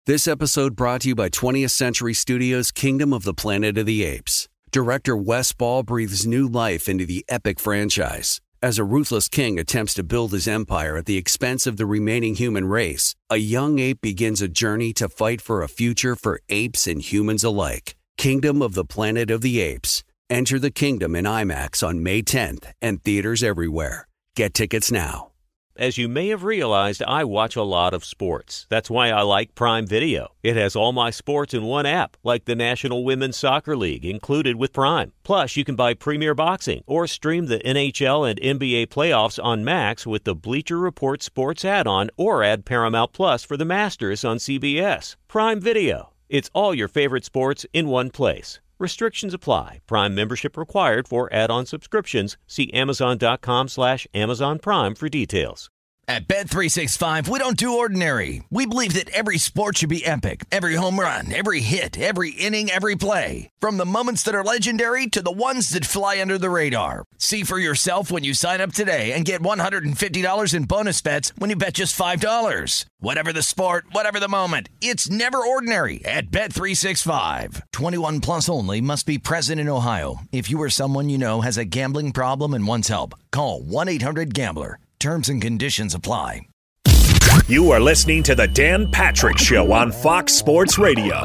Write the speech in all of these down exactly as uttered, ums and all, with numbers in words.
This episode brought to you by twentieth Century Studios' Kingdom of the Planet of the Apes. Director Wes Ball breathes new life into the epic franchise. As a ruthless king attempts to build his empire at the expense of the remaining human race, a young ape begins a journey to fight for a future for apes and humans alike. Kingdom of the Planet of the Apes. Enter the kingdom in IMAX on May tenth and theaters everywhere. Get tickets now. As you may have realized, I watch a lot of sports. That's why I like Prime Video. It has all my sports in one app, like the National Women's Soccer League, included with Prime. Plus, you can buy Premier Boxing or stream the N H L and N B A playoffs on Max with the Bleacher Report Sports add-on, or add Paramount Plus for the Masters on C B S. Prime Video. It's all your favorite sports in one place. Restrictions apply. Prime membership required for add-on subscriptions. See Amazon.com slash Amazon Prime for details. At Bet three sixty-five, we don't do ordinary. We believe that every sport should be epic. Every home run, every hit, every inning, every play. From the moments that are legendary to the ones that fly under the radar. See for yourself when you sign up today and get one hundred fifty dollars in bonus bets when you bet just five dollars. Whatever the sport, whatever the moment, it's never ordinary at Bet three sixty-five. twenty-one plus only. Must be present in Ohio. If you or someone you know has a gambling problem and wants help, call one eight hundred gambler. Terms and conditions apply. You are listening to the Dan Patrick Show on Fox Sports Radio.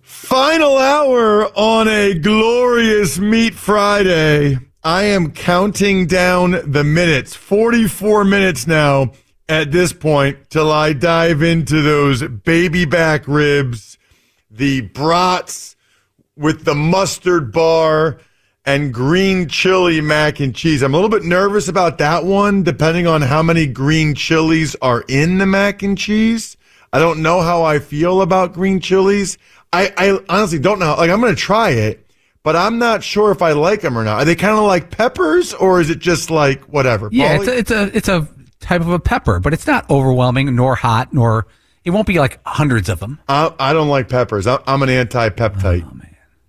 Final hour on a glorious Meat Friday. I am counting down the minutes. forty-four minutes now at this point till I dive into those baby back ribs, the brats with the mustard bar, and green chili mac and cheese. I'm a little bit nervous about that one, depending on how many green chilies are in the mac and cheese. I don't know how I feel about green chilies. I, I honestly don't know. Like, I'm going to try it, but I'm not sure if I like them or not. Are they kind of like peppers, or is it just like whatever? Yeah, Pauly? it's a, it's a it's a type of a pepper, but it's not overwhelming nor hot, nor it won't be like hundreds of them. I, I don't like peppers. I, I'm an anti-peptite. Oh, man.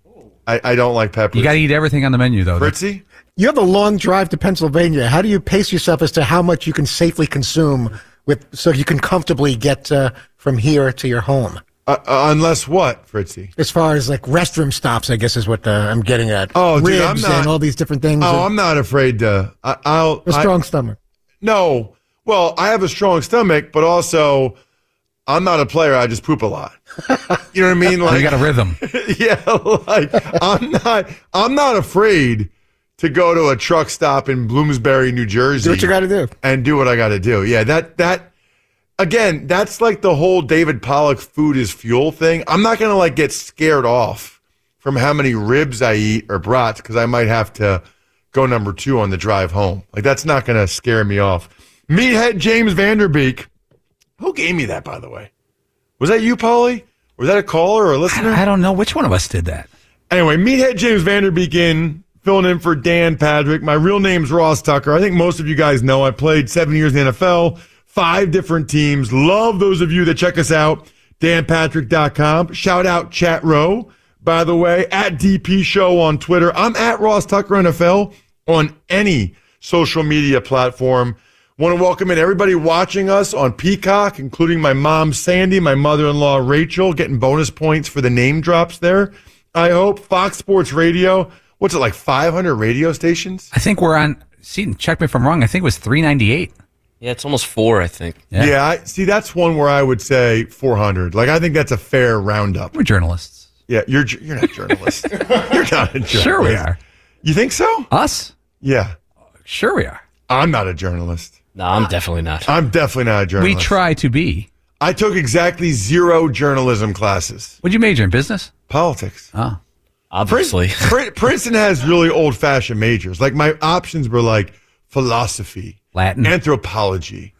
I, I don't like peppers. You got to eat everything on the menu, though. Fritzy? You have a long drive to Pennsylvania. How do you pace yourself as to how much you can safely consume with so you can comfortably get uh, from here to your home? Uh, uh, unless what, Fritzy? As far as like restroom stops, I guess is what uh, I'm getting at. Oh, dude, Ribs I'm not, and all these different things. Oh, and, I'm not afraid to. I, I'll a strong I, stomach. No. Well, I have a strong stomach, but also I'm not a player. I just poop a lot. You know what I mean? Like, you got a rhythm. Yeah, like I'm not. I'm not afraid to go to a truck stop in Bloomsbury, New Jersey. Do what you got to do, and do what I got to do. Yeah, that that again. That's like the whole David Pollock food is fuel thing. I'm not gonna like get scared off from how many ribs I eat or brats because I might have to go number two on the drive home. Like, that's not gonna scare me off. Meathead James Vanderbeek. Who gave me that, by the way? Was that you, Pauly? Was that a caller or a listener? I, I don't know which one of us did that. Anyway, Meathead James Vanderbeek in, filling in for Dan Patrick. My real name's Ross Tucker. I think most of you guys know I played seven years in the N F L, five different teams. Love those of you that check us out, dan patrick dot com. Shout out Chat Row, by the way, at D P Show on Twitter. I'm at Ross Tucker N F L on any social media platform. Want to welcome in everybody watching us on Peacock, including my mom, Sandy, my mother-in-law, Rachel, getting bonus points for the name drops there. I hope Fox Sports Radio, what's it, like five hundred radio stations? I think we're on, see, check me if I'm wrong, I think it was three ninety-eight. Yeah, it's almost four, I think. Yeah, yeah I, see, that's one where I would say four hundred. Like, I think that's a fair roundup. We're journalists. Yeah, you're you're not a journalist. You're not a journalist. Sure we are. You think so? Us? Yeah. Sure we are. I'm not a journalist. No, I'm definitely not. I'm definitely not a journalist. We try to be. I took exactly zero journalism classes. What'd you major in, business? Politics. Oh. Obviously. Princeton, Princeton has really old-fashioned majors. Like, my options were like philosophy, Latin, anthropology,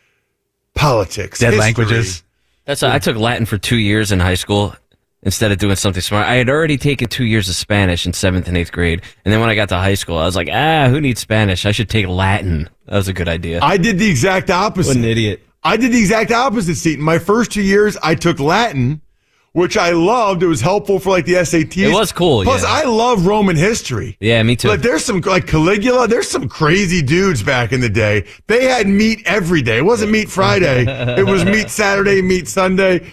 politics, dead history. languages. That's a, I took Latin for two years in high school instead of doing something smart. I had already taken two years of Spanish in seventh and eighth grade, and then when I got to high school, I was like, ah, who needs Spanish? I should take Latin. That was a good idea. I did the exact opposite. What an idiot. I did the exact opposite, Seton. My first two years, I took Latin, which I loved. It was helpful for like the S A Ts. It was cool. Plus, yeah. I love Roman history. Yeah, me too. Like, there's some like Caligula. There's some crazy dudes back in the day. They had meat every day. It wasn't meat Friday. It was meat Saturday, meat Sunday.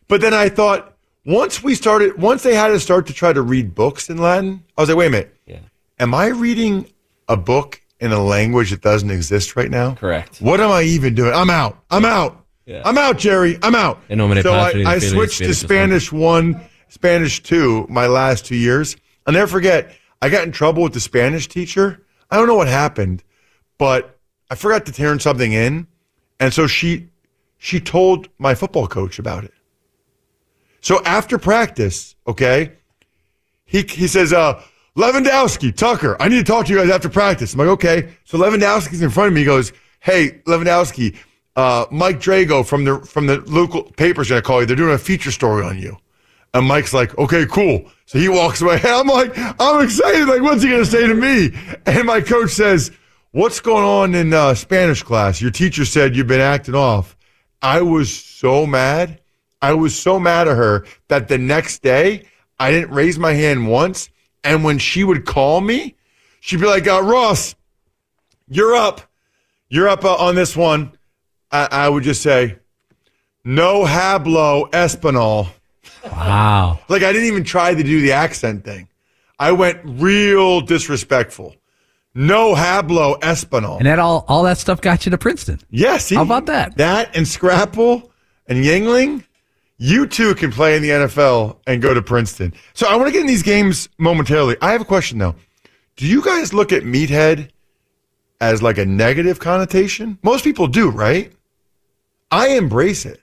But then I thought, once we started, once they had to start to try to read books in Latin, I was like, wait a minute. Yeah. Am I reading a book in a language that doesn't exist right now? Correct. What am I even doing? I'm out. I'm out. Yeah. I'm out, Jerry. I'm out. In nomine So I, Patri, I Filii, switched to Spiritus Spanish one, Spanish two, my last two years. I'll never forget, I got in trouble with the Spanish teacher. I don't know what happened, but I forgot to turn something in. And so she she told my football coach about it. So after practice, okay, he he says, uh, Lewandowski, Tucker, I need to talk to you guys after practice. I'm like, okay. So Lewandowski's in front of me. He goes, hey, Lewandowski, uh, Mike Drago from the from the local paper's going to call you. They're doing a feature story on you. And Mike's like, okay, cool. So he walks away. I'm like, I'm excited. Like, what's he going to say to me? And my coach says, what's going on in uh, Spanish class? Your teacher said you've been acting off. I was so mad. I was so mad at her that the next day I didn't raise my hand once. And when she would call me, she'd be like, uh, Ross, you're up. You're up uh, on this one. I, I would just say, no hablo Espanol. Wow. Like, I didn't even try to do the accent thing. I went real disrespectful. No hablo Espanol. And that all, all that stuff got you to Princeton. Yes. Yeah, how about that? That and Scrapple and Yingling, you too can play in the N F L and go to Princeton. So I want to get in these games momentarily. I have a question, though. Do you guys look at meathead as like a negative connotation? Most people do, right? I embrace it.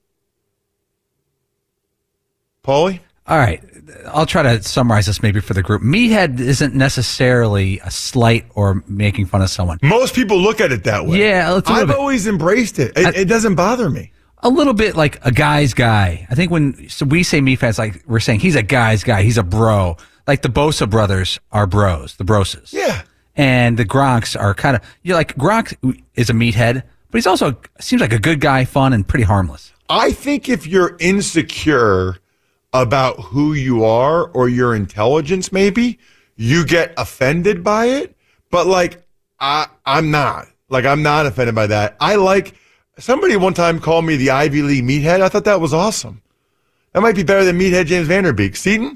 Paulie? All right. I'll try to summarize this maybe for the group. Meathead isn't necessarily a slight or making fun of someone. Most people look at it that way. Yeah. It's a I've bit. always embraced it. It, I, it doesn't bother me. A little bit like a guy's guy. I think when so we say meathead, like we're saying he's a guy's guy. He's a bro. Like the Bosa brothers are bros, the Broses. Yeah. And the Gronks are kind of, you know, like Gronk is a meathead, but he's also seems like a good guy, fun, and pretty harmless. I think if you're insecure about who you are or your intelligence, maybe you get offended by it. But like, I, I'm not. Like, I'm not offended by that. I like, somebody one time called me the Ivy League meathead. I thought that was awesome. That might be better than meathead James Vanderbeek. Seton?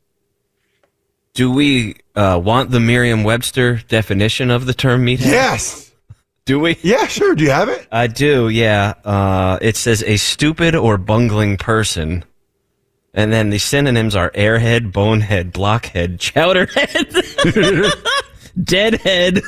Do we uh, want the Merriam-Webster definition of the term meathead? Yes. Do we? Yeah, sure. Do you have it? I do, yeah. Uh, it says a stupid or bungling person. And then the synonyms are airhead, bonehead, blockhead, chowderhead, deadhead,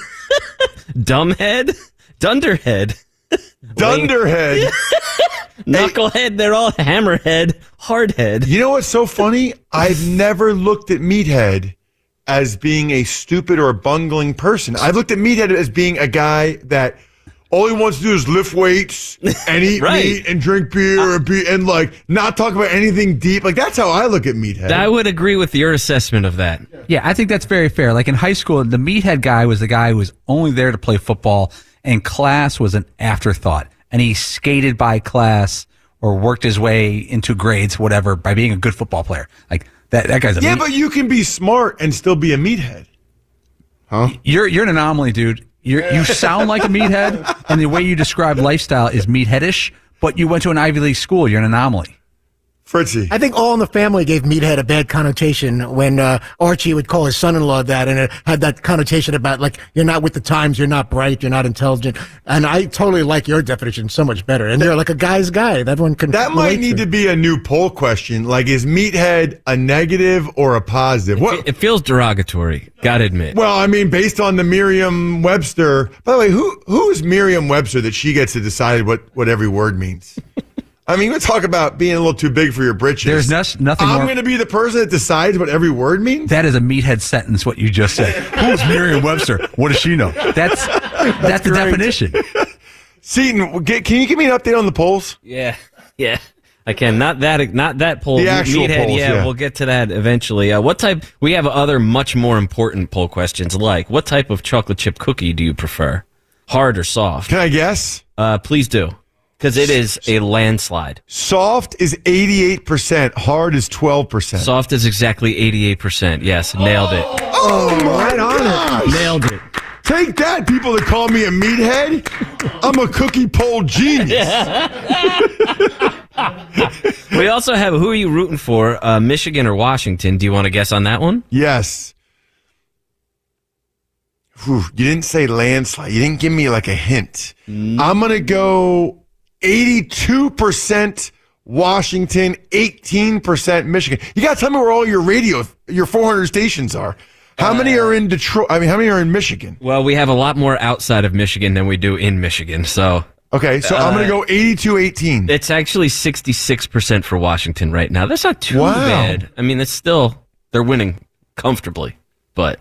dumbhead, dunderhead. Dunderhead. Knucklehead, they're all hammerhead, hardhead. You know what's so funny? I've never looked at meathead as being a stupid or bungling person. I've looked at meathead as being a guy that all he wants to do is lift weights and eat right. meat and drink beer uh, and, be, and like not talk about anything deep. Like that's how I look at meathead. I would agree with your assessment of that. Yeah, I think that's very fair. Like in high school, the meathead guy was the guy who was only there to play football, and class was an afterthought. And he skated by class or worked his way into grades, whatever, by being a good football player. Like that, that guy's a yeah, meat- but you can be smart and still be a meathead. Huh? You're you're an anomaly, dude. You're, you sound like a meathead, and the way you describe lifestyle is meatheadish, but you went to an Ivy League school. You're an anomaly. Fritzy. I think All in the Family gave meathead a bad connotation when uh, Archie would call his son-in-law that, and it had that connotation about, like, you're not with the times, you're not bright, you're not intelligent. And I totally like your definition so much better. And you're like a guy's guy. That one can That might need to be a new poll question. Like, is meathead a negative or a positive? What? It, it feels derogatory, gotta admit. Well, I mean, based on the Merriam-Webster. By the way, who who is Merriam-Webster that she gets to decide what, what every word means? I mean, we talk about being a little too big for your britches. There's no, nothing I'm more. going to be the person that decides what every word means? That is a meathead sentence, what you just said. Who's Merriam-Webster? What does she know? That's that's, that's the great. definition. Seton, get, can you give me an update on the polls? Yeah, yeah. I can. Not that not that poll. The actual Meathead, polls, yeah, yeah. we'll get to that eventually. Uh, what type, we have other much more important poll questions like, what type of chocolate chip cookie do you prefer? Hard or soft? Can I guess? Uh, please do. Because it is a landslide. Soft is eighty-eight percent. Hard is twelve percent. Soft is exactly eighty-eight percent. Yes, nailed it. Oh, right on it. Nailed it. Take that, people that call me a meathead. I'm a cookie poll genius. We also have, who are you rooting for, uh, Michigan or Washington? Do you want to guess on that one? Yes. Whew, you didn't say landslide. You didn't give me like a hint. Mm. I'm going to go eighty-two percent Washington, eighteen percent Michigan. You got to tell me where all your radio, your four hundred stations are. How uh, many are in Detroit? I mean, how many are in Michigan? Well, we have a lot more outside of Michigan than we do in Michigan, so... Okay, so uh, I'm going to go eighty-two eighteen. It's actually sixty-six percent for Washington right now. That's not too wow. bad. I mean, it's still, they're winning comfortably, but...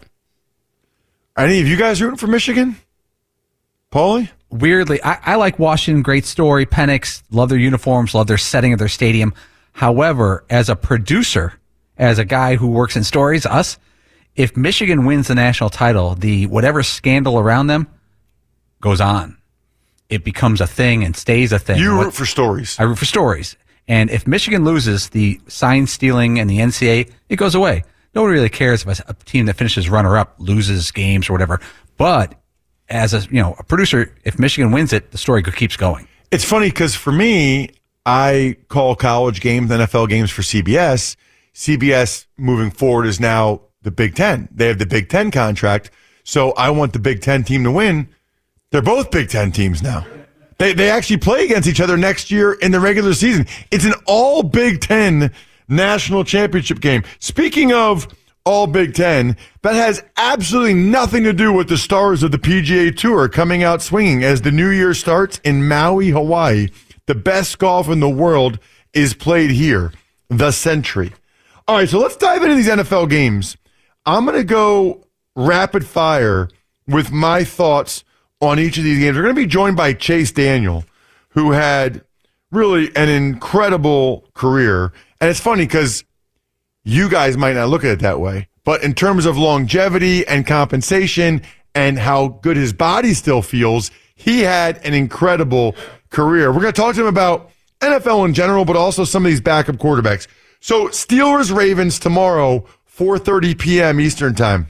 Any of you guys rooting for Michigan? Paulie? Weirdly, I, I like Washington. Great story. Penix, love their uniforms, love their setting of their stadium. However, as a producer, as a guy who works in stories, us, if Michigan wins the national title, the whatever scandal around them goes on. It becomes a thing and stays a thing. You root what, for stories. I root for stories. And if Michigan loses, the sign stealing and the N C double A, it goes away. Nobody really cares if a team that finishes runner-up loses games or whatever. But as a you know a producer, if Michigan wins it, the story keeps going. It's funny because for me, I call college games, N F L games for C B S. C B S moving forward is now the Big Ten. They have the Big Ten contract, so I want the Big Ten team to win. They're both Big Ten teams now. They they actually play against each other next year in the regular season. It's an all Big Ten national championship game. Speaking of all Big Ten, that has absolutely nothing to do with the stars of the P G A Tour coming out swinging as the new year starts in Maui, Hawaii. The best golf in the world is played here, the Century. All right, so let's dive into these N F L games. I'm going to go rapid fire with my thoughts on each of these games. We're going to be joined by Chase Daniel, who had really an incredible career. And it's funny because you guys might not look at it that way, but in terms of longevity and compensation and how good his body still feels, he had an incredible career. We're going to talk to him about N F L in general, but also some of these backup quarterbacks. So Steelers-Ravens tomorrow, four thirty p.m. Eastern time.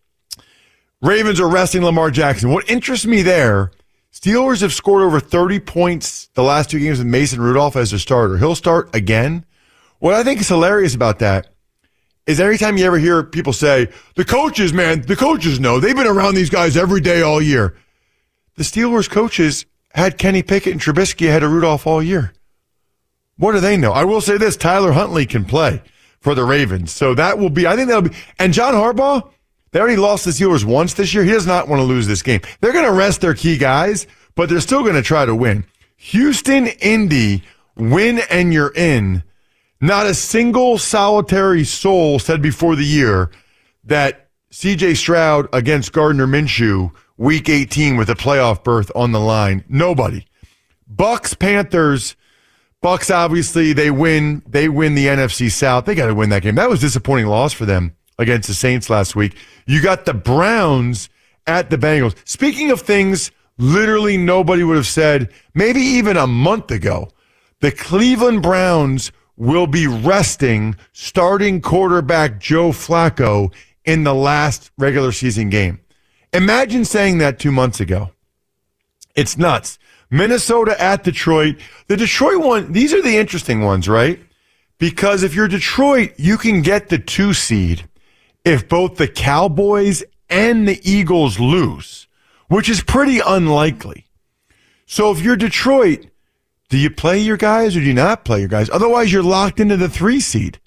Ravens are resting Lamar Jackson. What interests me there, Steelers have scored over thirty points the last two games with Mason Rudolph as their starter. He'll start again. What I think is hilarious about that is every time you ever hear people say, the coaches, man, the coaches know. They've been around these guys every day all year. The Steelers coaches had Kenny Pickett and Trubisky ahead of Rudolph all year. What do they know? I will say this, Tyler Huntley can play for the Ravens. So that will be, I think that'll be, and John Harbaugh, they already lost the Steelers once this year. He does not want to lose this game. They're going to rest their key guys, but they're still going to try to win. Houston, Indy, win and you're in. Not a single solitary soul said before the year that C J Stroud against Gardner Minshew, week eighteen with a playoff berth on the line. Nobody. Bucks, Panthers. Bucks, obviously, they win. They win the N F C South. They got to win that game. That was a disappointing loss for them against the Saints last week. You got the Browns at the Bengals. Speaking of things literally nobody would have said, maybe even a month ago, the Cleveland Browns will be resting starting quarterback Joe Flacco in the last regular season game. Imagine saying that two months ago. It's nuts. Minnesota at Detroit. The Detroit one, these are the interesting ones, right? Because if you're Detroit, you can get the two seed if both the Cowboys and the Eagles lose, which is pretty unlikely. So if you're Detroit, do you play your guys or do you not play your guys? Otherwise, you're locked into the three seed.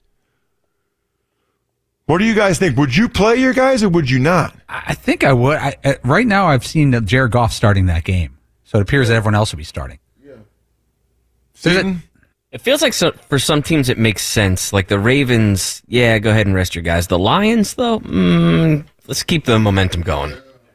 What do you guys think? Would you play your guys or would you not? I think I would. I, uh, right now, I've seen Jared Goff starting that game, so it appears that everyone else will be starting. Yeah. It, it feels like so, for some teams it makes sense. Like the Ravens, yeah, go ahead and rest your guys. The Lions, though, mm, let's keep the momentum going.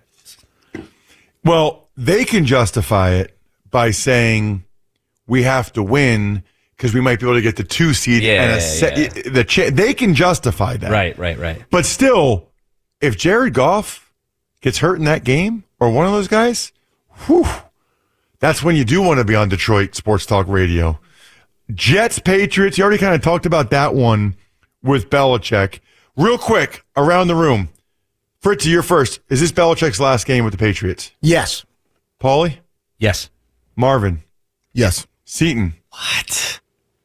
Well, they can justify it by saying we have to win because we might be able to get the two seed. Yeah, and a set, yeah. The cha- they can justify that. Right, right, right. But still, if Jared Goff gets hurt in that game or one of those guys, whew, that's when you do want to be on Detroit Sports Talk Radio. Jets, Patriots, you already kind of talked about that one with Belichick. Real quick, around the room. Fritzy, you're first. Is this Belichick's last game with the Patriots? Yes. Paulie? Yes. Marvin? Yes. Seton? What?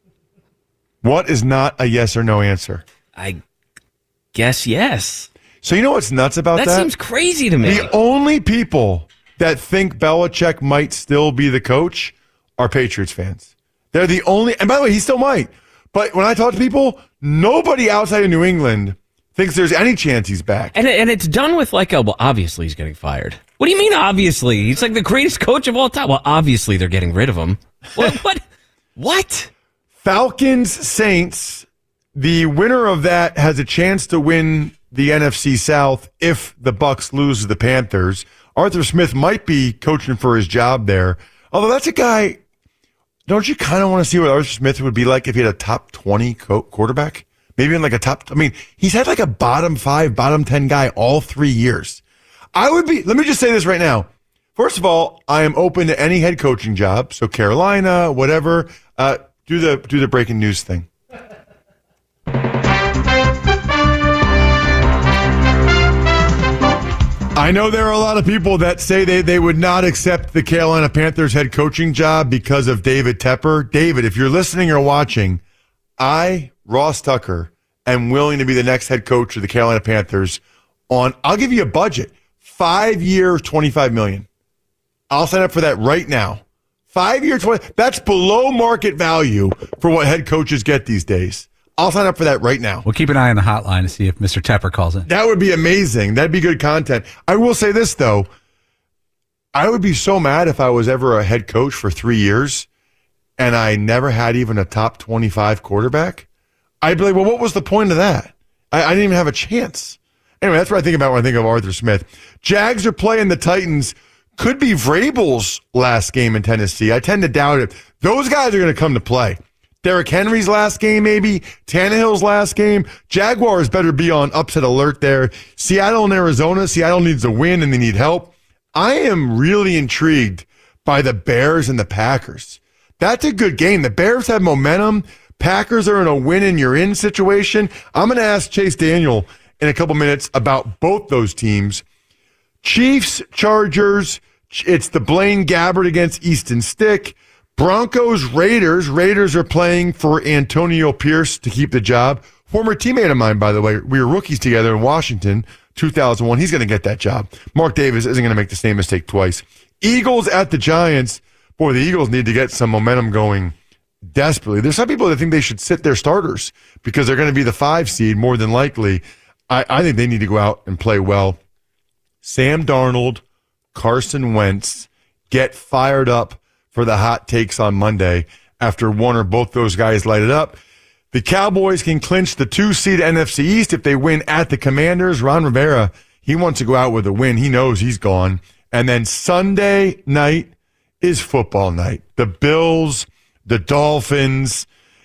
What is not a yes or no answer? I guess yes. So you know what's nuts about that? That seems crazy to me. The only people that think Belichick might still be the coach are Patriots fans. They're the only, and by the way, he still might. But when I talk to people, nobody outside of New England thinks there's any chance he's back. And and it's done with like a, well, obviously he's getting fired. What do you mean, obviously? He's like the greatest coach of all time. Well, obviously they're getting rid of him. What? What? What? Falcons, Saints, the winner of that has a chance to win the N F C South if the Bucs lose to the Panthers. Arthur Smith might be coaching for his job there. Although that's a guy, don't you kind of want to see what Arthur Smith would be like if he had a top twenty co- quarterback? Maybe in like a top, I mean, he's had like a bottom five, bottom ten guy all three years. I would be, let me just say this right now. First of all, I am open to any head coaching job. So Carolina, whatever, uh, do the, do the breaking news thing. I know there are a lot of people that say they, they would not accept the Carolina Panthers head coaching job because of David Tepper. David, if you're listening or watching, I, Ross Tucker, am willing to be the next head coach of the Carolina Panthers on, I'll give you a budget, five years, twenty-five million dollars. I'll sign up for that right now. Five year, twenty, that's below market value for what head coaches get these days. I'll sign up for that right now. We'll keep an eye on the hotline to see if Mister Tepper calls in. That would be amazing. That'd be good content. I will say this, though. I would be so mad if I was ever a head coach for three years and I never had even a top twenty-five quarterback. I'd be like, well, what was the point of that? I, I didn't even have a chance. Anyway, that's what I think about when I think of Arthur Smith. Jags are playing the Titans. Could be Vrabel's last game in Tennessee. I tend to doubt it. Those guys are going to come to play. Derrick Henry's last game, maybe. Tannehill's last game. Jaguars better be on upset alert there. Seattle and Arizona. Seattle needs a win and they need help. I am really intrigued by the Bears and the Packers. That's a good game. The Bears have momentum. Packers are in a win-and-you're-in situation. I'm going to ask Chase Daniel in a couple minutes about both those teams. Chiefs, Chargers. It's the Blaine Gabbert against Easton Stick. Broncos, Raiders. Raiders are playing for Antonio Pierce to keep the job. Former teammate of mine, by the way. We were rookies together in Washington, two thousand one. He's going to get that job. Mark Davis isn't going to make the same mistake twice. Eagles at the Giants. Boy, the Eagles need to get some momentum going desperately. There's some people that think they should sit their starters because they're going to be the five seed more than likely. I, I think they need to go out and play well. Sam Darnold, Carson Wentz, get fired up for the hot takes on Monday after one or both those guys light it up. The Cowboys can clinch the two-seed N F C East if they win at the Commanders. Ron Rivera, he wants to go out with a win. He knows he's gone. And then Sunday night is football night. The Bills, the Dolphins.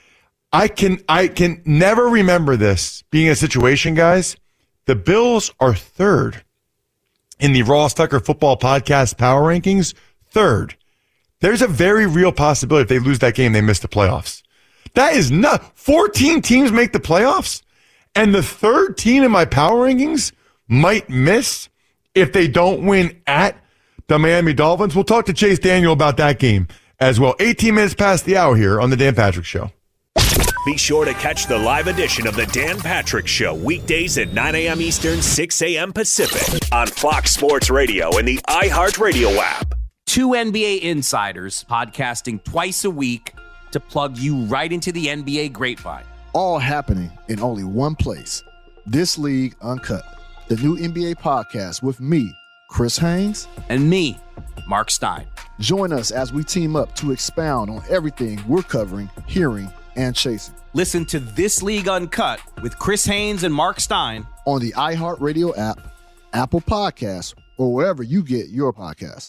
I can I can never remember this being a situation, guys. The Bills are third in the Ross Tucker Football Podcast Power Rankings. Third. There's a very real possibility if they lose that game, they miss the playoffs. That is not. fourteen teams make the playoffs, and the third team in my power rankings might miss if they don't win at the Miami Dolphins. We'll talk to Chase Daniel about that game as well. eighteen minutes past the hour here on the Dan Patrick Show. Be sure to catch the live edition of the Dan Patrick Show weekdays at nine a.m. Eastern, six a.m. Pacific on Fox Sports Radio and the iHeartRadio app. Two N B A insiders podcasting twice a week to plug you right into the N B A grapevine. All happening in only one place. This League Uncut, the new N B A podcast with me, Chris Haynes, and me, Mark Stein. Join us as we team up to expound on everything we're covering, hearing, and chasing. Listen to This League Uncut with Chris Haynes and Mark Stein on the iHeartRadio app, Apple Podcasts, or wherever you get your podcasts.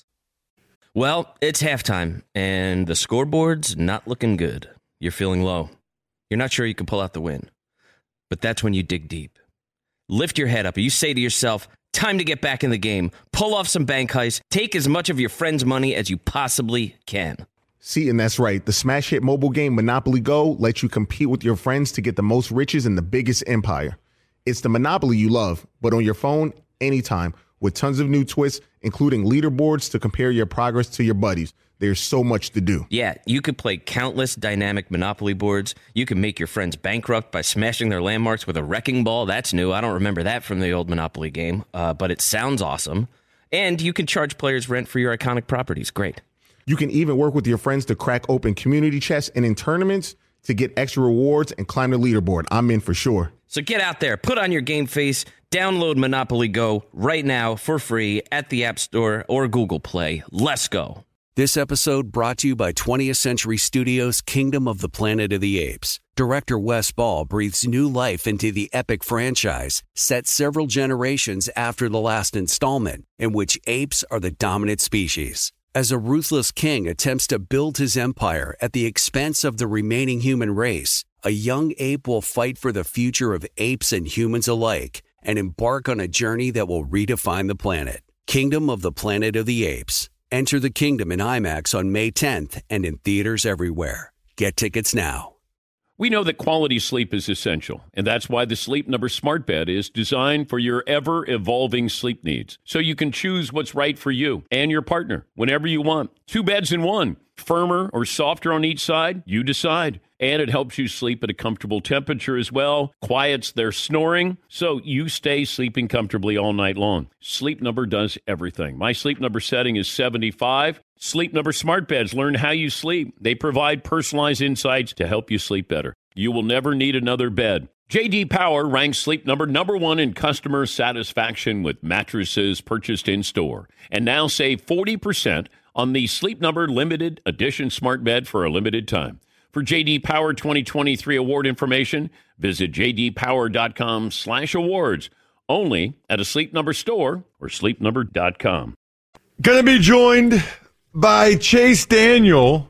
Well, it's halftime, and the scoreboard's not looking good. You're feeling low. You're not sure you can pull out the win. But that's when you dig deep. Lift your head up, and you say to yourself, time to get back in the game. Pull off some bank heists. Take as much of your friend's money as you possibly can. See, and that's right. The smash hit mobile game Monopoly Go lets you compete with your friends to get the most riches in the biggest empire. It's the Monopoly you love, but on your phone, anytime, with tons of new twists, including leaderboards to compare your progress to your buddies. There's so much to do. Yeah, you could play countless dynamic Monopoly boards. You can make your friends bankrupt by smashing their landmarks with a wrecking ball. That's new. I don't remember that from the old Monopoly game, uh, but it sounds awesome. And you can charge players rent for your iconic properties. Great. You can even work with your friends to crack open community chests and in tournaments to get extra rewards and climb the leaderboard. I'm in for sure. So get out there, put on your game face, download Monopoly Go right now for free at the App Store or Google Play. Let's go. This episode brought to you by twentieth Century Studios' Kingdom of the Planet of the Apes. Director Wes Ball breathes new life into the epic franchise, set several generations after the last installment, in which apes are the dominant species. As a ruthless king attempts to build his empire at the expense of the remaining human race, a young ape will fight for the future of apes and humans alike and embark on a journey that will redefine the planet. Kingdom of the Planet of the Apes. Enter the kingdom in IMAX on May tenth and in theaters everywhere. Get tickets now. We know that quality sleep is essential, and that's why the Sleep Number Smart Bed is designed for your ever-evolving sleep needs, so you can choose what's right for you and your partner whenever you want. Two beds in one, firmer or softer on each side, you decide. And it helps you sleep at a comfortable temperature as well, quiets their snoring, so you stay sleeping comfortably all night long. Sleep Number does everything. My Sleep Number setting is seventy-five. Sleep Number Smart Beds learn how you sleep. They provide personalized insights to help you sleep better. You will never need another bed. J D Power ranks Sleep Number number one in customer satisfaction with mattresses purchased in-store. And now save forty percent on the Sleep Number Limited Edition Smart Bed for a limited time. For J D Power twenty twenty-three award information, visit jdpower.com slash awards. Only at a Sleep Number store or sleep number dot com. Going to be joined by Chase Daniel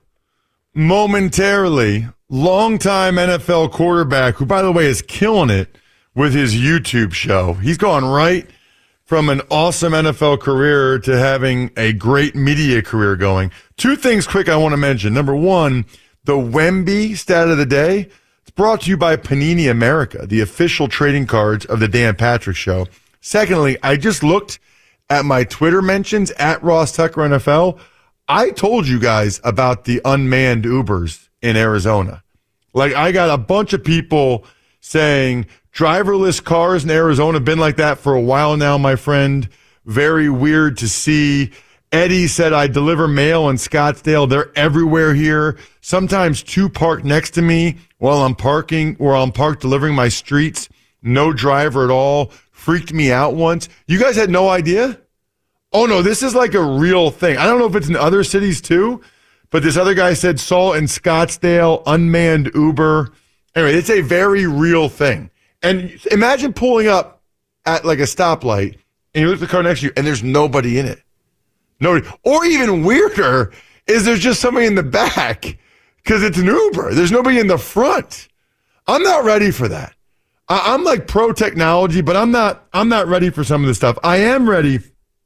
momentarily, longtime N F L quarterback, who, by the way, is killing it with his YouTube show. He's gone right from an awesome N F L career to having a great media career going. Two things quick I want to mention. Number one, the Wemby stat of the day. It's brought to you by Panini America, the official trading cards of the Dan Patrick Show. Secondly, I just looked at my Twitter mentions at Ross Tucker N F L. I told you guys about the unmanned Ubers in Arizona. Like, I got a bunch of people saying driverless cars in Arizona have been like that for a while now, my friend. Very weird to see. Eddie said, I deliver mail in Scottsdale. They're everywhere here. Sometimes two park next to me while I'm parking or I'm parked delivering my streets. No driver at all. Freaked me out once. You guys had no idea? Oh, no, this is like a real thing. I don't know if it's in other cities too, but this other guy said saw in Scottsdale, unmanned Uber. Anyway, it's a very real thing. And imagine pulling up at like a stoplight and you look at the car next to you and there's nobody in it. Nobody. Or even weirder is there's just somebody in the back because it's an Uber. There's nobody in the front. I'm not ready for that. I, I'm like pro technology, but I'm not. I'm not ready for some of this stuff. I am ready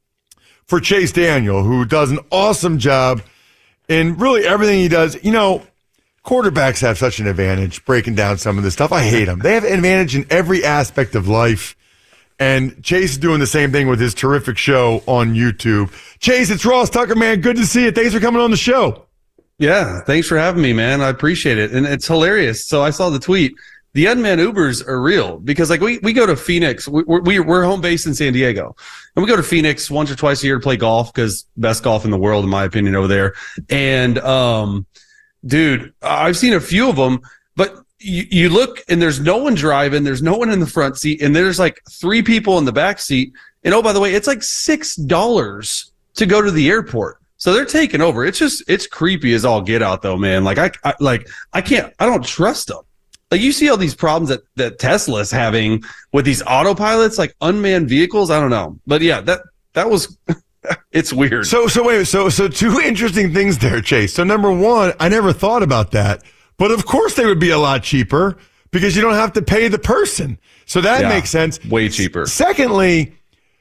for Chase Daniel, who does an awesome job in really everything he does. You know, quarterbacks have such an advantage breaking down some of this stuff. I hate them. They have an advantage in every aspect of life. And Chase is doing the same thing with his terrific show on YouTube. Chase, it's Ross Tucker, man. Good to see you. Thanks for coming on the show. Yeah, thanks for having me, man. I appreciate it. And it's hilarious. So I saw the tweet. The unmanned Ubers are real because, like, we, we go to Phoenix. We, we, we're home based in San Diego. And we go to Phoenix once or twice a year to play golf because best golf in the world, in my opinion, over there. And, um, dude, I've seen a few of them, but You, you look and there's no one driving, there's no one in the front seat, and there's like three people in the back seat. And oh, by the way, it's like six dollars to go to the airport. So they're taking over. It's just, it's creepy as all get out though, man. Like I, I like, I can't, I don't trust them. Like you see all these problems that, that Tesla's having with these autopilots, like unmanned vehicles. I don't know. But yeah, that, that was, it's weird. So, so wait, so, so two interesting things there, Chase. So number one, I never thought about that. But of course they would be a lot cheaper because you don't have to pay the person. So that yeah, makes sense. Way cheaper. Secondly,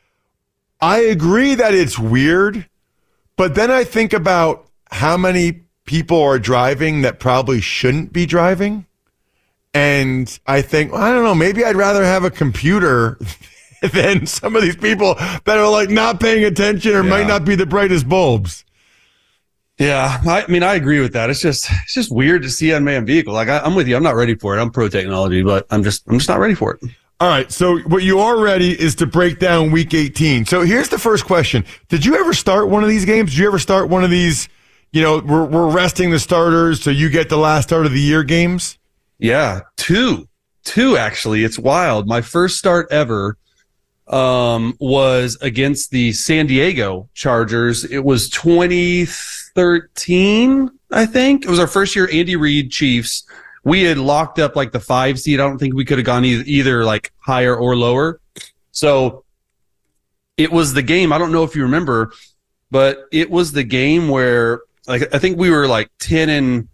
I agree that it's weird, but then I think about how many people are driving that probably shouldn't be driving. And I think, well, I don't know, maybe I'd rather have a computer than some of these people that are like not paying attention or yeah. might not be the brightest bulbs. Yeah, I mean, I agree with that. It's just it's just weird to see unmanned vehicle. Like I, I'm with you. I'm not ready for it. I'm pro technology, but I'm just I'm just not ready for it. All right. So what you are ready is to break down Week eighteen. So here's the first question: did you ever start one of these games? Did you ever start one of these? You know, we're we're resting the starters, so you get the last start of the year games. Yeah, two, two actually. It's wild. My first start ever um, was against the San Diego Chargers. It was twenty thirteen, I think. It was our first year, Andy Reid Chiefs. We had locked up like the five seed. I don't think we could have gone either, either like higher or lower. So it was the game. I don't know if you remember, but it was the game where like I think we were like ten and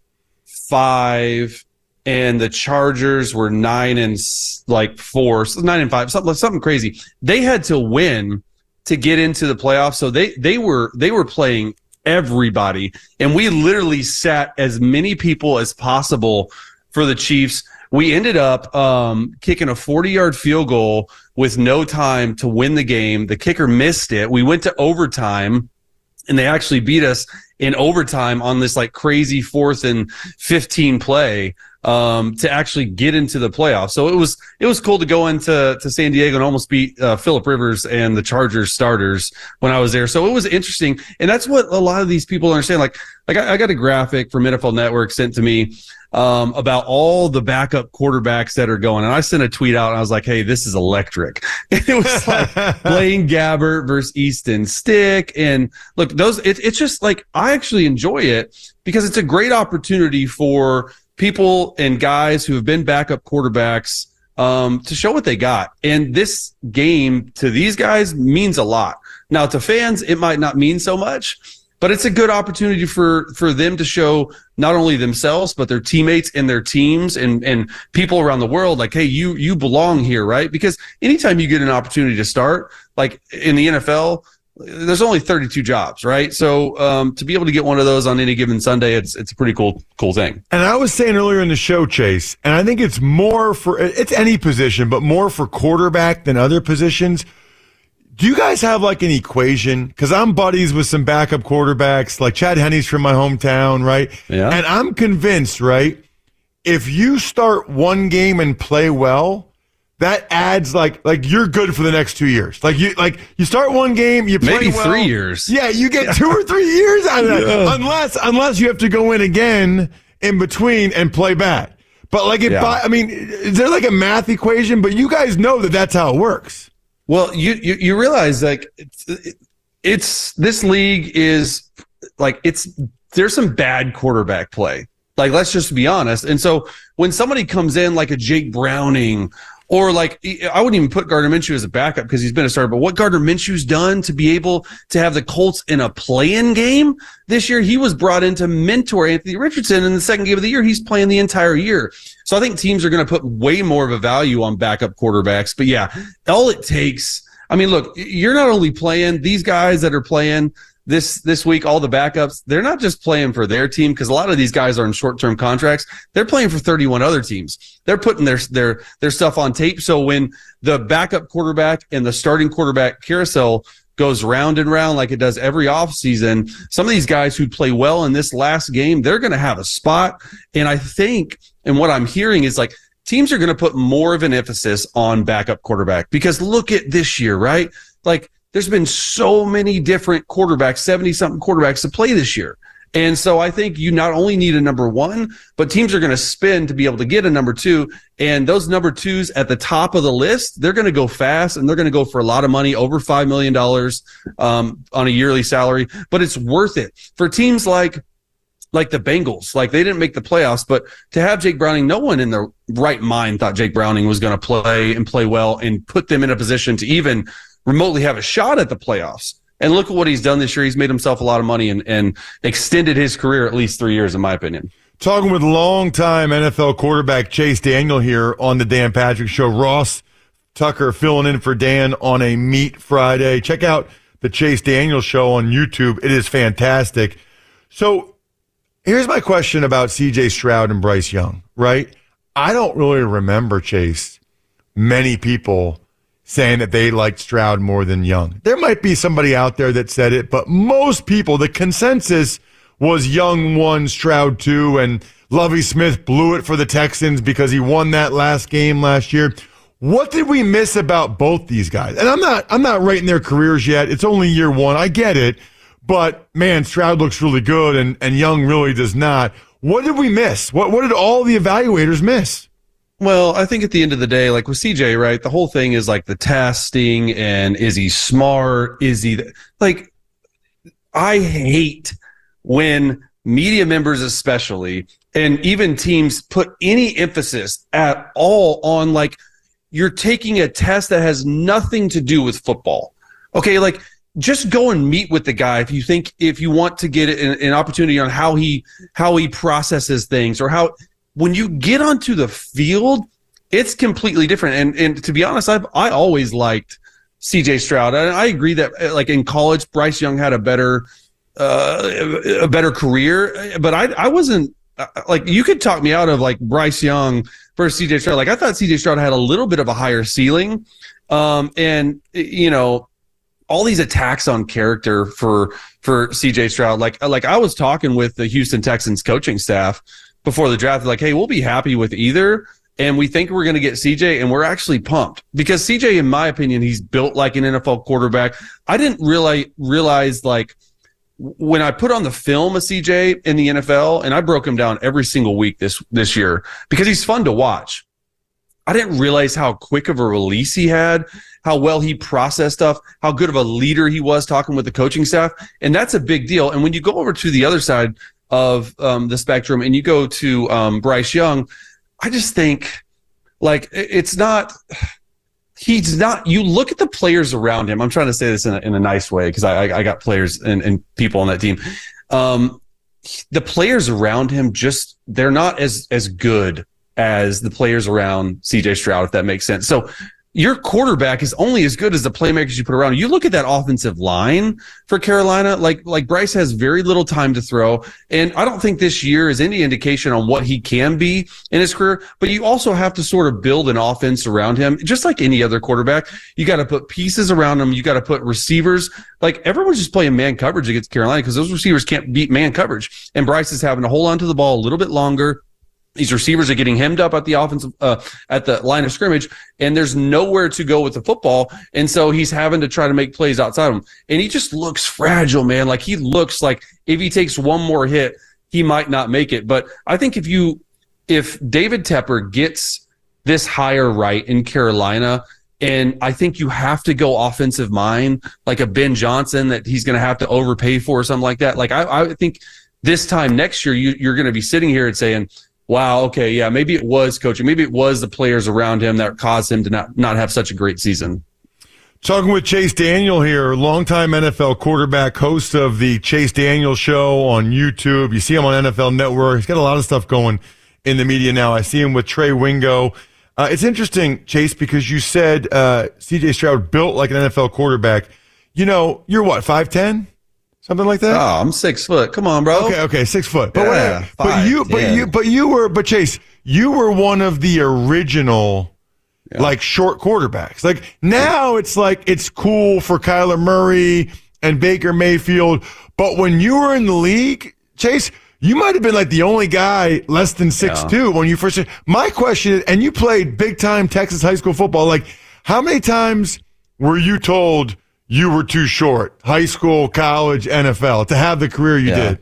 five, and the Chargers were nine and like four, so nine and five, something something crazy. They had to win to get into the playoffs, so they they were they were playing everybody, and we literally sat as many people as possible for the Chiefs. We ended up um, kicking a forty-yard field goal with no time to win the game. The kicker missed it. We went to overtime, and they actually beat us in overtime on this like crazy fourth and fifteen play um, to actually get into the playoffs. So it was it was cool to go into to San Diego and almost beat uh, Phillip Rivers and the Chargers starters when I was there. So it was interesting, and that's what a lot of these people understand. Like like I, I got a graphic from N F L Network sent to me um, about all the backup quarterbacks that are going, and I sent a tweet out and I was like, "Hey, this is electric." And it was like Blaine Gabbert versus Easton Stick, and look, those it, it's just like I actually enjoy it because it's a great opportunity for people and guys who have been backup quarterbacks um, to show what they got. And this game to these guys means a lot. Now to fans, it might not mean so much, but it's a good opportunity for, for them to show not only themselves, but their teammates and their teams and, and people around the world, like, hey, you, you belong here, right? Because anytime you get an opportunity to start, like in the N F L, there's only thirty-two jobs, right? So um, to be able to get one of those on any given Sunday, it's it's a pretty cool cool thing. And I was saying earlier in the show, Chase, and I think it's more for it's any position, but more for quarterback than other positions. Do you guys have like an equation? Because I'm buddies with some backup quarterbacks, like Chad Henne's from my hometown, right? Yeah. And I'm convinced, right, if you start one game and play well, that adds like like you're good for the next two years. Like you like you start one game, you play maybe well, three years. Yeah, you get two or three years out of that. Yeah. Unless unless you have to go in again in between and play bad. But like it, Yeah. I mean, is there like a math equation? But you guys know that that's how it works. Well, you you, you realize like it's, it's this league is like it's there's some bad quarterback play. Like let's just be honest. And so when somebody comes in like a Jake Browning. Or like, I wouldn't even put Gardner Minshew as a backup because he's been a starter. But what Gardner Minshew's done to be able to have the Colts in a play-in game this year, he was brought in to mentor Anthony Richardson in the second game of the year. He's playing the entire year. So I think teams are going to put way more of a value on backup quarterbacks. But yeah, all it takes, I mean, look, you're not only playing these guys that are playing this this week, all the backups, they're not just playing for their team because a lot of these guys are in short-term contracts. They're playing for thirty-one other teams. They're putting their their their stuff on tape. So when the backup quarterback and the starting quarterback carousel goes round and round like it does every offseason, some of these guys who play well in this last game, they're going to have a spot. And I think, and what I'm hearing is like teams are going to put more of an emphasis on backup quarterback because look at this year, right? Like, there's been so many different quarterbacks, seventy-something quarterbacks to play this year. And so I think you not only need a number one, but teams are going to spend to be able to get a number two. And those number twos at the top of the list, they're going to go fast and they're going to go for a lot of money, over five million dollars um, on a yearly salary. But it's worth it for teams like like the Bengals. Like they didn't make the playoffs, but to have Jake Browning, no one in their right mind thought Jake Browning was going to play and play well and put them in a position to even remotely have a shot at the playoffs. And look at what he's done this year. He's made himself a lot of money and, and extended his career at least three years, in my opinion. Talking with longtime N F L quarterback Chase Daniel here on the Dan Patrick Show. Ross Tucker filling in for Dan on a Meat Friday. Check out the Chase Daniel Show on YouTube. It is fantastic. So here's my question about C J Stroud and Bryce Young, right? I don't really remember, Chase, many people saying that they liked Stroud more than Young. There might be somebody out there that said it, but most people, the consensus was Young one, Stroud two, and Lovie Smith blew it for the Texans because he won that last game last year. What did we miss about both these guys? And I'm not I'm not rating their careers yet. It's only year one. I get it. But, man, Stroud looks really good, and, and Young really does not. What did we miss? What what did all the evaluators miss? Well, I think at the end of the day, like with C J, right, the whole thing is like the testing and is he smart? Is he th- like, I hate when media members especially, and even teams put any emphasis at all on like, you're taking a test that has nothing to do with football. Okay, like just go and meet with the guy if you think if you want to get an, an opportunity on how he how he processes things or how when you get onto the field, it's completely different. And and to be honest, I've I always liked C J Stroud. And I agree that like in college, Bryce Young had a better uh, a better career, but I I wasn't like you could talk me out of like Bryce Young versus C J Stroud. Like I thought C J Stroud had a little bit of a higher ceiling, um, and you know. all these attacks on character for for C J Stroud. Like like I was talking with the Houston Texans coaching staff before the draft, like, hey, we'll be happy with either, and we think we're going to get C J, and we're actually pumped because C J, in my opinion, he's built like an N F L quarterback. I didn't realize realize like when I put on the film of C J in the N F L, and I broke him down every single week this this year because he's fun to watch. I didn't realize how quick of a release he had, how well he processed stuff, how good of a leader he was talking with the coaching staff. And that's a big deal. And when you go over to the other side of um, the spectrum and you go to um, Bryce Young, I just think like it's not, he's not, you look at the players around him. I'm trying to say this in a, in a nice way because I, I got players and, and people on that team. Um, the players around him just, they're not as, as good as the players around C J Stroud, if that makes sense. So your quarterback is only as good as the playmakers you put around. You look at that offensive line for Carolina, like like Bryce has very little time to throw, and I don't think this year is any indication on what he can be in his career, but you also have to sort of build an offense around him, just like any other quarterback. You got to put pieces around him. You got to put receivers. Like everyone's just playing man coverage against Carolina because those receivers can't beat man coverage, and Bryce is having to hold on to the ball a little bit longer. These receivers are getting hemmed up at the offensive, uh, at the line of scrimmage, and there's nowhere to go with the football. And so he's having to try to make plays outside of him. And he just looks fragile, man. Like he looks like if he takes one more hit, he might not make it. But I think if you, if David Tepper gets this hire right in Carolina, and I think you have to go offensive mind, like a Ben Johnson that he's going to have to overpay for or something like that. Like I, I think this time next year, you, you're going to be sitting here and saying, wow, okay, yeah, maybe it was coaching. Maybe it was the players around him that caused him to not, not have such a great season. Talking with Chase Daniel here, longtime N F L quarterback, host of the Chase Daniel Show on YouTube. You see him on N F L Network. He's got a lot of stuff going in the media now. I see him with Trey Wingo. Uh, it's interesting, Chase, because you said uh, C J Stroud built like an N F L quarterback. You know, you're what, five ten? Something like that? Oh, I'm six foot. Come on, bro. Okay, okay, six foot. But, yeah, wait, but you, but you, but you were, but Chase, you were one of the original, yeah. like short quarterbacks. Like now, it's like it's cool for Kyler Murray and Baker Mayfield. But when you were in the league, Chase, you might have been like the only guy less than six yeah. two when you first. My question is, and you played big time Texas high school football. Like, how many times were you told you were too short, high school, college, N F L, to have the career you yeah. did?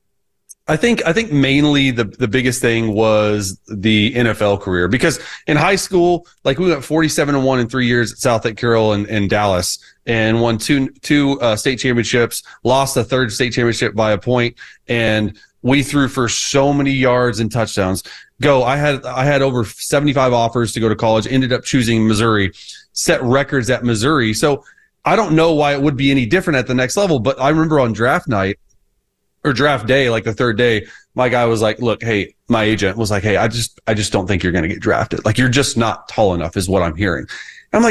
I think I think mainly the, the biggest thing was the N F L career, because in high school, like we went forty-seven and one in three years at South Lake Carroll and, and Dallas, and won two two uh, state championships, lost the third state championship by a point, and we threw for so many yards and touchdowns. Go, I had I had over seventy-five offers to go to college, ended up choosing Missouri, set records at Missouri. So I don't know why it would be any different at the next level, but I remember on draft night or draft day, like the third day, my guy was like, look, hey, my agent was like, hey, I just, I just don't think you're going to get drafted. Like, you're just not tall enough is what I'm hearing. And I'm like,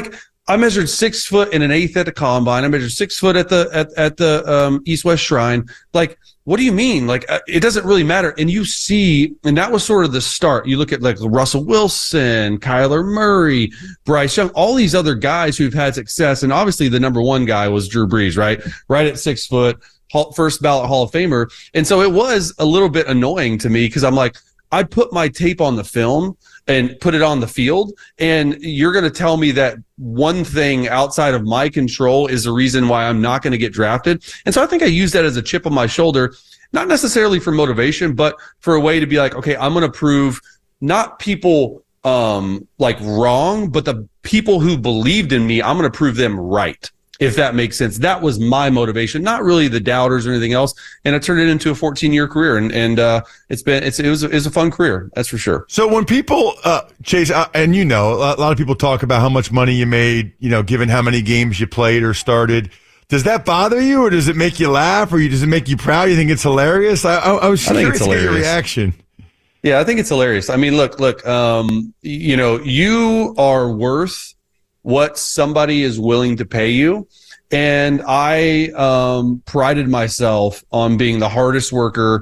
I measured six foot and an eighth at the combine. I measured six foot at the at at the um, East West Shrine. Like, what do you mean? Like, uh, it doesn't really matter. And you see, and that was sort of the start. You look at like Russell Wilson, Kyler Murray, Bryce Young, all these other guys who've had success. And obviously, the number one guy was Drew Brees, right? Right at six foot, first ballot Hall of Famer. And so it was a little bit annoying to me because I'm like, I put my tape on the film and put it on the field, and you're going to tell me that one thing outside of my control is the reason why I'm not going to get drafted. And so I think I use that as a chip on my shoulder, not necessarily for motivation, but for a way to be like, okay, I'm going to prove not people um, like wrong, but the people who believed in me, I'm going to prove them right. If that makes sense. That was my motivation, not really the doubters or anything else. And I turned it into a fourteen year career. And, and, uh, it's been, it's, it was, it was a fun career. That's for sure. So when people, uh, Chase, uh, and you know, a lot of people talk about how much money you made, you know, given how many games you played or started. Does that bother you, or does it make you laugh, or does it make you proud? You think it's hilarious? I, I, I was I think curious it's to get your hilarious. reaction. Yeah, I think it's hilarious. I mean, look, look, um, you know, you are worth what somebody is willing to pay you. And I um, prided myself on being the hardest worker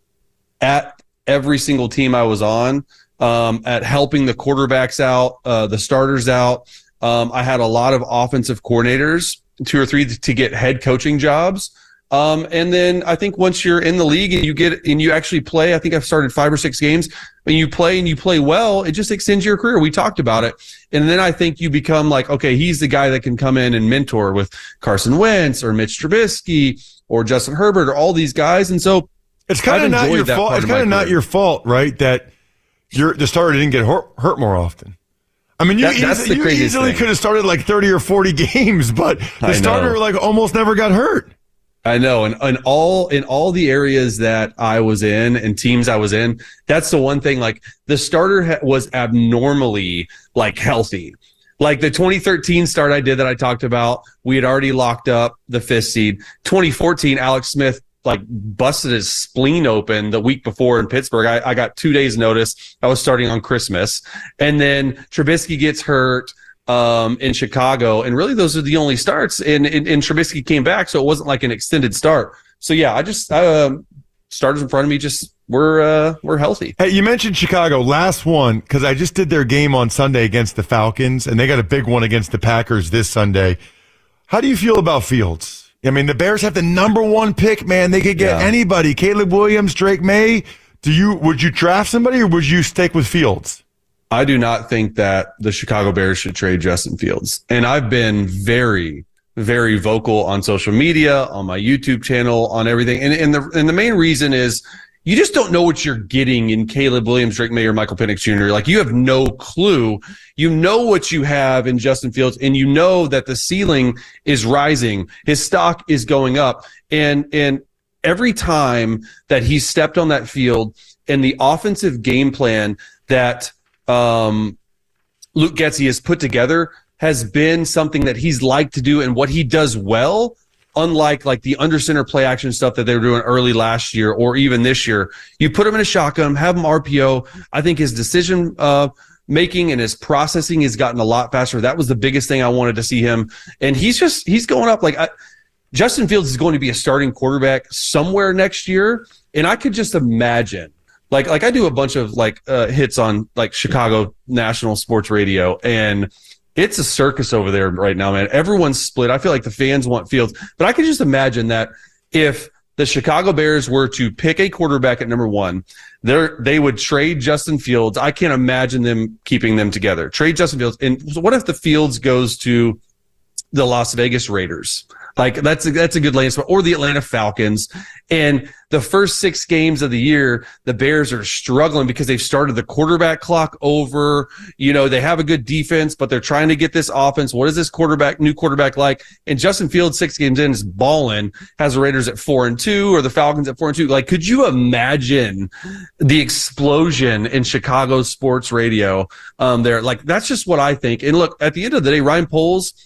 at every single team I was on, um, at helping the quarterbacks out, uh, the starters out. Um, I had a lot of offensive coordinators, two or three, to get head coaching jobs. Um, and then I think once you're in the league and you get and you actually play, I think I've started five or six games. When you play and you play well, it just extends your career. We talked about it. And then I think you become like, okay, he's the guy that can come in and mentor with Carson Wentz or Mitch Trubisky or Justin Herbert or all these guys. And so it's kind of not your fault. It's kind of not your fault, right? That you're, the starter didn't get hurt, hurt more often. I mean, you, That- that's easily, the you craziest easily thing. could have started like thirty or forty games, but the I starter know. like almost never got hurt. I know, and in all in all the areas that I was in and teams I was in, that's the one thing. Like the starter ha- was abnormally like healthy. Like the twenty thirteen start I did that I talked about, we had already locked up the fifth seed. twenty fourteen, Alex Smith like busted his spleen open the week before in Pittsburgh. I, I got two days notice. I was starting on Christmas, and then Trubisky gets hurt um, in Chicago. And really those are the only starts. And, and, and Trubisky came back. So it wasn't like an extended start. So yeah, I just, uh, starters in front of me just we're, uh, we're healthy. Hey, you mentioned Chicago, last one, because I just did their game on Sunday against the Falcons, and they got a big one against the Packers this Sunday. How do you feel about Fields? I mean, the Bears have the number one pick, man. They could get Yeah. anybody. Caleb Williams, Drake May. Do you, would you draft somebody, or would you stick with Fields? I do not think that the Chicago Bears should trade Justin Fields. And I've been very, very vocal on social media, on my YouTube channel, on everything. And, and the and the main reason is you just don't know what you're getting in Caleb Williams, Drake May, or Michael Penix Junior Like, you have no clue. You know what you have in Justin Fields, and you know that the ceiling is rising. His stock is going up. And, and every time that he stepped on that field, and the offensive game plan that um, Luke Getsy has put together has been something that he's liked to do, and what he does well, unlike like the under center play action stuff that they were doing early last year or even this year. You put him in a shotgun, have him R P O. I think his decision uh, making and his processing has gotten a lot faster. That was the biggest thing I wanted to see him. And he's just, he's going up. Like I, Justin Fields is going to be a starting quarterback somewhere next year. And I could just imagine, like, like I do a bunch of like uh, hits on like Chicago national sports radio, and it's a circus over there right now, man. Everyone's split. I feel like the fans want Fields, but I could just imagine that if the Chicago Bears were to pick a quarterback at number one, they they would trade Justin Fields. I can't imagine them keeping them together. Trade Justin Fields. And what if the Fields goes to the Las Vegas Raiders? Like that's a, that's a good landing spot, or the Atlanta Falcons. And the first six games of the year, the Bears are struggling because they've started the quarterback clock over. You know, they have a good defense, but they're trying to get this offense. What is this quarterback, new quarterback like? And Justin Fields, six games in, is balling, has the Raiders at four and two, or the Falcons at four and two. Like, could you imagine the explosion in Chicago sports radio um, there? Like, that's just what I think. And look, at the end of the day, Ryan Poles,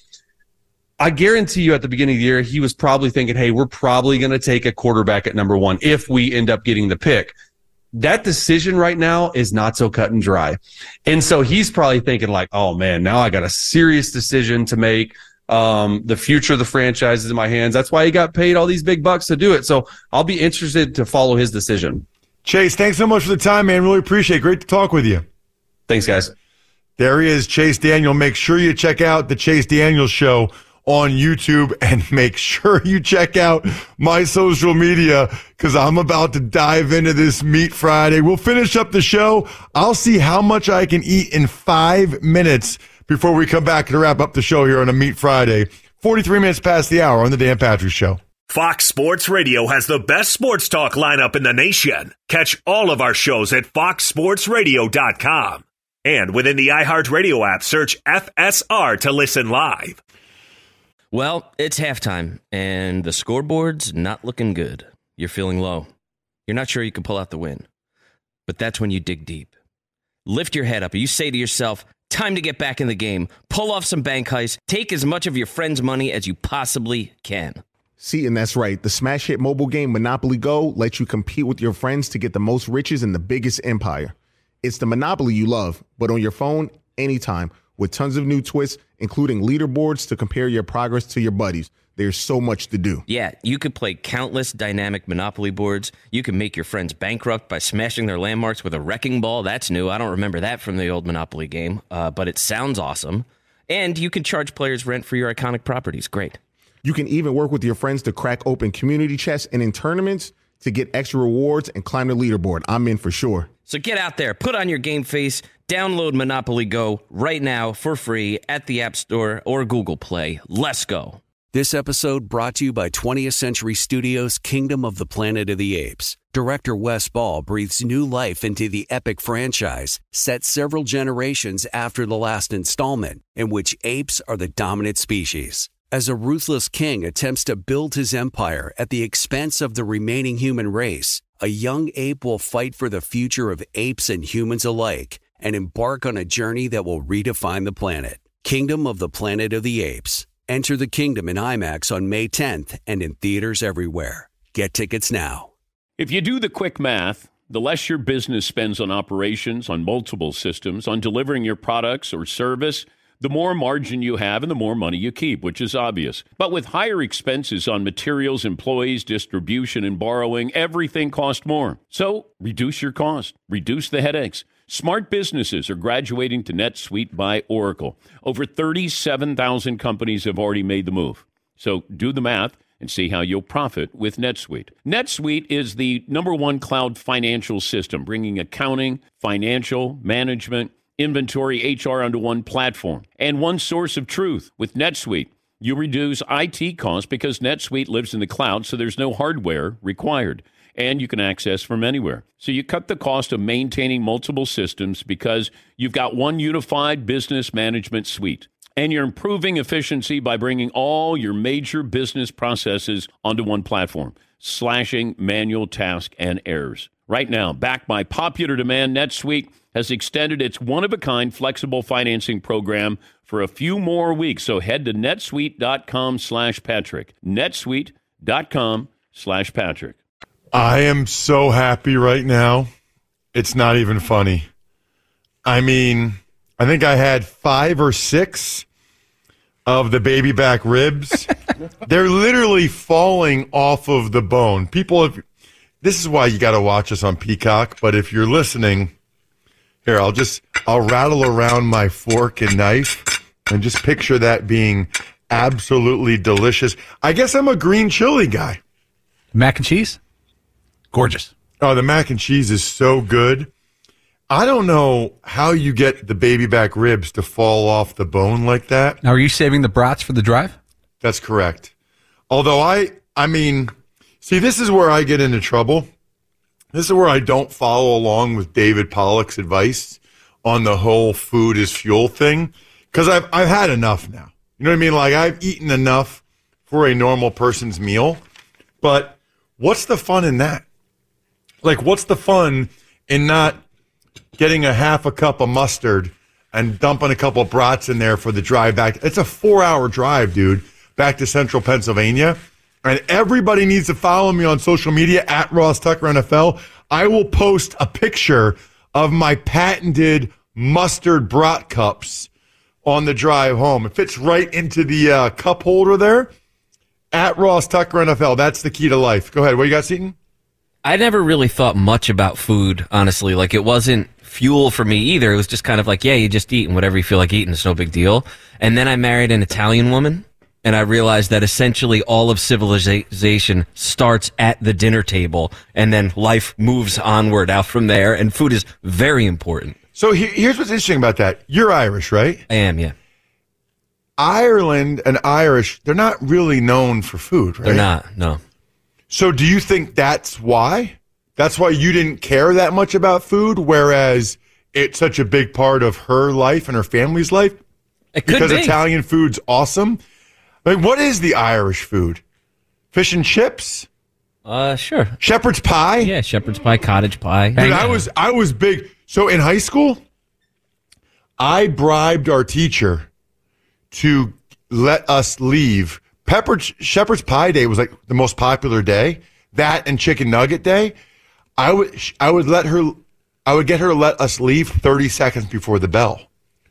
I guarantee you at the beginning of the year, he was probably thinking, hey, we're probably going to take a quarterback at number one if we end up getting the pick. that decision right now is not so cut and dry. And so he's probably thinking like, oh man, now I got a serious decision to make. Um, the future of the franchise is in my hands. That's why he got paid all these big bucks to do it. So I'll be interested to follow his decision. Chase, thanks so much for the time, man. Really appreciate it. Great to talk with you. Thanks, guys. There he is, Chase Daniel. Make sure you check out the Chase Daniel Show on YouTube, and make sure you check out my social media because I'm about to dive into this Meat Friday. We'll finish up the show. I'll see how much I can eat in five minutes before we come back to wrap up the show here on a Meat Friday. forty-three minutes past the hour on the Dan Patrick Show. Fox Sports Radio has the best sports talk lineup in the nation. Catch all of our shows at fox sports radio dot com. And within the iHeartRadio app, search F S R to listen live. Well, it's halftime, and the scoreboard's not looking good. You're feeling low. You're not sure you can pull out the win. But that's when you dig deep. Lift your head up, and you say to yourself, time to get back in the game. Pull off some bank heists. Take as much of your friend's money as you possibly can. See, and that's right. The smash hit mobile game Monopoly Go lets you compete with your friends to get the most riches in the biggest empire. It's the Monopoly you love, but on your phone, anytime, with tons of new twists, including leaderboards to compare your progress to your buddies. There's so much to do. Yeah, you could play countless dynamic Monopoly boards. You can make your friends bankrupt by smashing their landmarks with a wrecking ball. That's new. I don't remember that from the old Monopoly game, uh, but it sounds awesome. And you can charge players rent for your iconic properties. Great. You can even work with your friends to crack open community chests and in tournaments to get extra rewards and climb the leaderboard. I'm in for sure. So get out there, put on your game face, download Monopoly Go right now for free at the App Store or Google Play. Let's go. This episode brought to you by twentieth Century Studios' Kingdom of the Planet of the Apes. Director Wes Ball breathes new life into the epic franchise, set several generations after the last installment, in which apes are the dominant species. As a ruthless king attempts to build his empire at the expense of the remaining human race, a young ape will fight for the future of apes and humans alike and embark on a journey that will redefine the planet. Kingdom of the Planet of the Apes. Enter the kingdom in IMAX on May tenth and in theaters everywhere. Get tickets now. If you do the quick math, the less your business spends on operations, on multiple systems, on delivering your products or service, the more margin you have and the more money you keep, which is obvious. But with higher expenses on materials, employees, distribution, and borrowing, everything costs more. So reduce your cost. Reduce the headaches. Smart businesses are graduating to NetSuite by Oracle. Over thirty-seven thousand companies have already made the move. So do the math and see how you'll profit with NetSuite. NetSuite is the number one cloud financial system, bringing accounting, financial, management, inventory, H R onto one platform and one source of truth. With NetSuite, you reduce I T costs because NetSuite lives in the cloud, so there's no hardware required, and you can access from anywhere. So you cut the cost of maintaining multiple systems because you've got one unified business management suite. And you're improving efficiency by bringing all your major business processes onto one platform, slashing manual tasks and errors. Right now, backed by popular demand, NetSuite has extended its one-of-a-kind flexible financing program for a few more weeks. So head to netsuite.com slash Patrick. netsuite.com slash Patrick. I am so happy right now. It's not even funny. I mean, I think I had five or six of the baby back ribs. They're literally falling off of the bone. People have, this is why you got to watch us on Peacock. But if you're listening, here, I'll just, I'll rattle around my fork and knife and just picture that being absolutely delicious. I guess I'm a green chili guy. Mac and cheese? Gorgeous. Oh, the mac and cheese is so good. I don't know how you get the baby back ribs to fall off the bone like that. Now, are you saving the brats for the drive? That's correct. Although I, I mean, see, this is where I get into trouble. This is where I don't follow along with David Pollock's advice on the whole food is fuel thing, because I've I've had enough now. You know what I mean? Like, I've eaten enough for a normal person's meal. But what's the fun in that? Like, what's the fun in not getting a half a cup of mustard and dumping a couple of brats in there for the drive back? It's a four-hour drive, dude, back to central Pennsylvania. And everybody needs to follow me on social media, at Ross Tucker N F L. I will post a picture of my patented mustard brat cups on the drive home. It fits right into the uh, cup holder there. At Ross Tucker N F L. That's the key to life. Go ahead. What you got, Seton? I never really thought much about food, honestly. Like, it wasn't fuel for me either. It was just kind of like, yeah, you just eat and whatever you feel like eating. It's no big deal. And then I married an Italian woman, and I realized that essentially all of civilization starts at the dinner table, and then life moves onward out from there, and food is very important. So he- here's what's interesting about that. You're Irish, right? I am, yeah. Ireland and Irish, they're not really known for food, right? They're not, no. So do you think that's why? That's why you didn't care that much about food, whereas it's such a big part of her life and her family's life? It could because be. Italian food's awesome. Like, what is the Irish food? Fish and chips? Uh, sure. Shepherd's pie? Yeah, shepherd's pie, cottage pie. Dude, I was I was big. So in high school, I bribed our teacher to let us leave. Pepper Shepherd's Pie Day was like the most popular day. That and Chicken Nugget Day. I would I would let her I would get her to let us leave thirty seconds before the bell.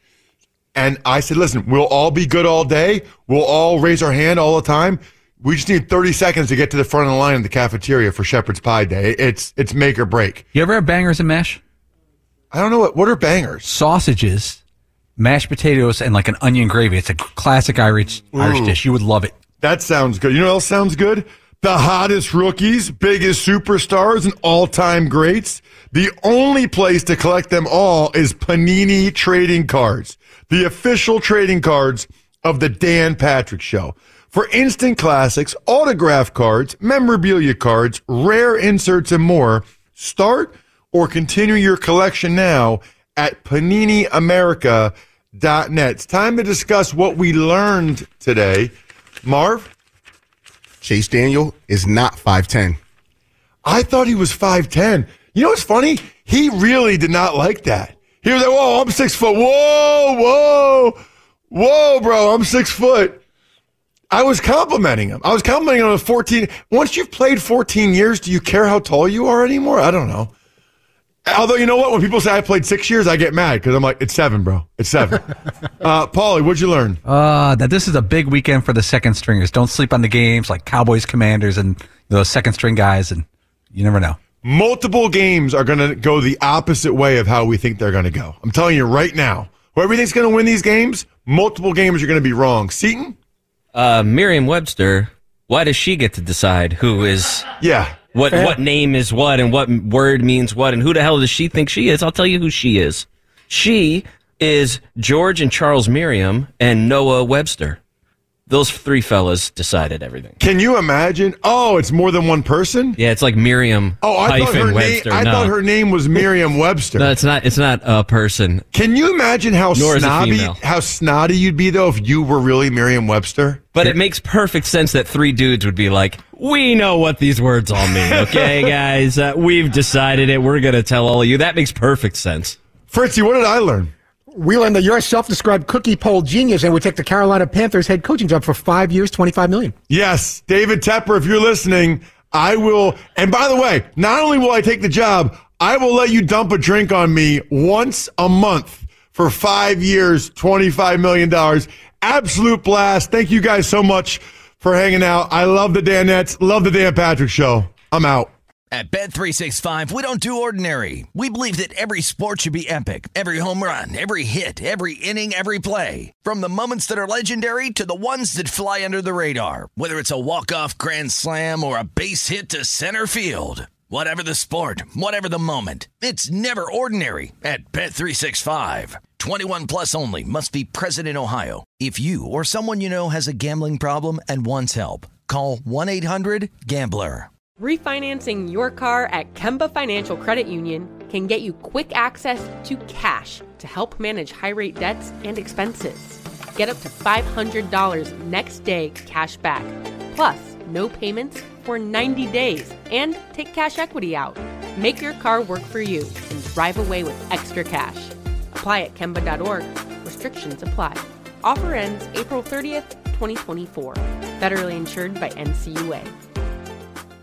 And I said, listen, we'll all be good all day. We'll all raise our hand all the time. We just need thirty seconds to get to the front of the line in the cafeteria for Shepherd's Pie Day. It's it's make or break. You ever have bangers and mash? I don't know what what are bangers? Sausages, mashed potatoes, and like an onion gravy. It's a classic Irish Irish Ooh. dish. You would love it. That sounds good. You know what else sounds good? The hottest rookies, biggest superstars, and all-time greats. The only place to collect them all is Panini Trading Cards, the official trading cards of the Dan Patrick Show. For instant classics, autograph cards, memorabilia cards, rare inserts, and more, start or continue your collection now at panini america dot net. It's time to discuss what we learned today. Marv? Chase Daniel is not five ten. I thought he was five ten. You know what's funny? He really did not like that. He was like, whoa, I'm six foot. Whoa, whoa, whoa, bro, I'm six foot. I was complimenting him. I was complimenting him on fourteen. Once you've played fourteen years, do you care how tall you are anymore? I don't know. Although, you know what? When people say I played six years, I get mad because I'm like, it's seven, bro. It's seven. uh, Paulie, what'd you learn? Uh, that this is a big weekend for the second stringers. Don't sleep on the games like Cowboys, Commanders, and those second string guys, and you never know. Multiple games are going to go the opposite way of how we think they're going to go. I'm telling you right now. Whoever thinks going to win these games, multiple games are going to be wrong. Seton? Uh, Merriam-Webster, why does she get to decide who is... Yeah. What what name is what and what word means what and who the hell does she think she is? I'll tell you who she is. She is George and Charles Merriam and Noah Webster. Those three fellas decided everything. Can you imagine? Oh, it's more than one person? Yeah, it's like Merriam oh, I thought her Webster. Name, I no. thought her name was Merriam-Webster. No, it's not. It's not a person. Can you imagine how Nor snobby, how snotty you'd be though if you were really Merriam-Webster? But it makes perfect sense that three dudes would be like, we know what these words all mean, okay, guys? Uh, we've decided it. We're going to tell all of you. That makes perfect sense. Fritzy, what did I learn? We learned that you're a self-described cookie poll genius and would take the Carolina Panthers head coaching job for five years, twenty-five million dollars. Yes, David Tepper, if you're listening, I will. And by the way, not only will I take the job, I will let you dump a drink on me once a month for five years, twenty-five million dollars. Absolute blast. Thank you guys so much for hanging out. I love the Danettes. Love the Dan Patrick Show. I'm out. At Bet three sixty-five, we don't do ordinary. We believe that every sport should be epic. Every home run, every hit, every inning, every play. From the moments that are legendary to the ones that fly under the radar. Whether it's a walk-off grand slam or a base hit to center field. Whatever the sport, whatever the moment. It's never ordinary at Bet three sixty-five. twenty-one plus only. Must be present in Ohio. If you or someone you know has a gambling problem and wants help, call one eight hundred gambler. Refinancing your car at Kemba Financial Credit Union can get you quick access to cash to help manage high-rate debts and expenses. Get up to five hundred dollars next day cash back, plus no payments for ninety days, and take cash equity out. Make your car work for you and drive away with extra cash. Apply at Kemba dot org. Restrictions apply. Offer ends April thirtieth, twenty twenty-four. Federally insured by N C U A.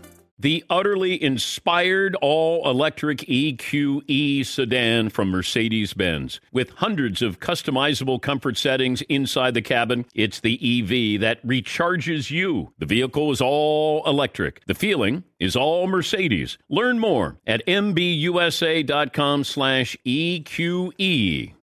The utterly inspired all-electric E Q E sedan from Mercedes-Benz. With hundreds of customizable comfort settings inside the cabin, it's the E V that recharges you. The vehicle is all electric. The feeling is all Mercedes. Learn more at m b u s a dot com slash E Q E.